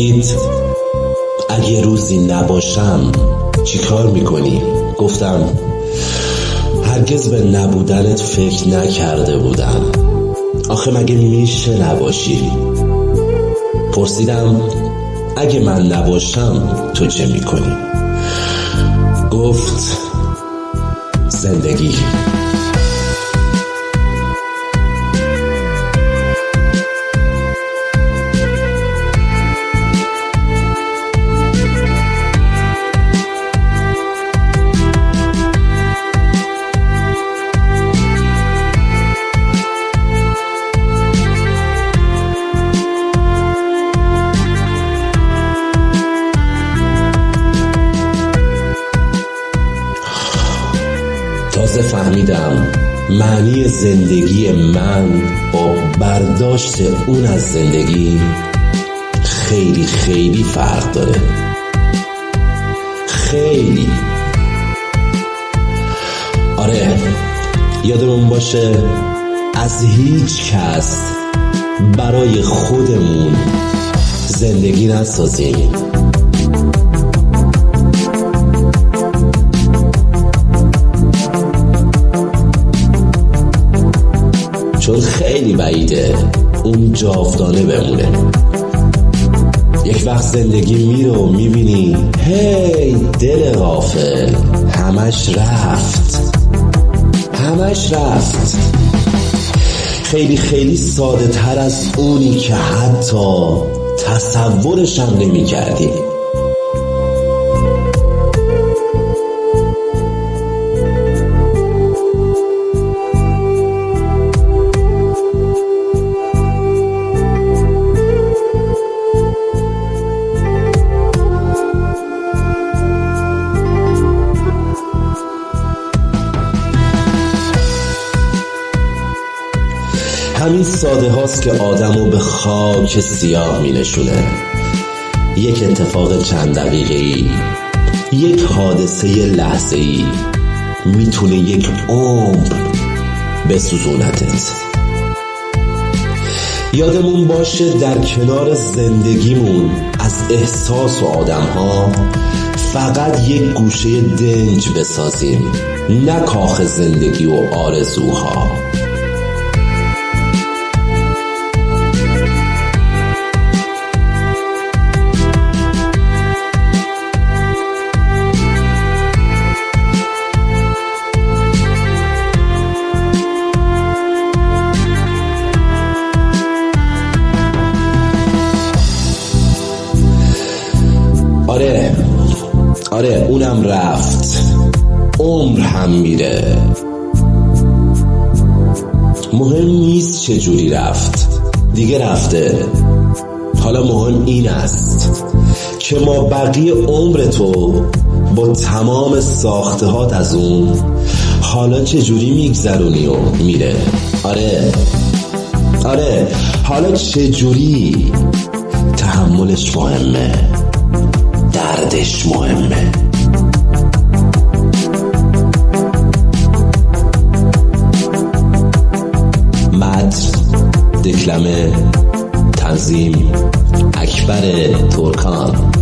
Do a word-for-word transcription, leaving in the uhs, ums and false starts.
پرسید اگه روزی نباشم چی کار میکنی؟ گفتم هرگز به نبودنت فکر نکرده بودم. آخه مگه میشه نباشی؟ پرسیدم اگه من نباشم تو چه میکنی؟ گفت زندگی. تازه فهمیدم معنی زندگی من با برداشت اون از زندگی خیلی خیلی فرق داره. خیلی. آره، یادمون باشه از هیچ کس برای خودمون زندگی نسازیم. چون خیلی بعیده اون جاودانه بمونه. یک وقت زندگی میره و میبینی هی دل غافل همش رفت همش رفت خیلی خیلی ساده تر از اونی که حتی تصورش هم نمی کردی. همین ساده هاست که آدمو به خاک سیاه می نشونه. یک اتفاق چند دقیقه‌ای، یک حادثه لحظه‌ای میتونه یک عمر بسوزونتت. یادمون باشه در کنار زندگیمون از احساس و آدم ها فقط یک گوشه دنج بسازیم، نه کاخ زندگی و آرزوها. آره آره اونم رفت، عمر هم میره. مهم نیست چه جوری رفت، دیگه رفته. حالا مهم این است که ما بقیه عمر تو با تمام ساختهات از اون حالا چه جوری میگذرونی و میره. آره آره حالا چه جوری. تحملش مهمه، دردش مهمه. متن، دکلمه، تنظیم اکبر ترکان.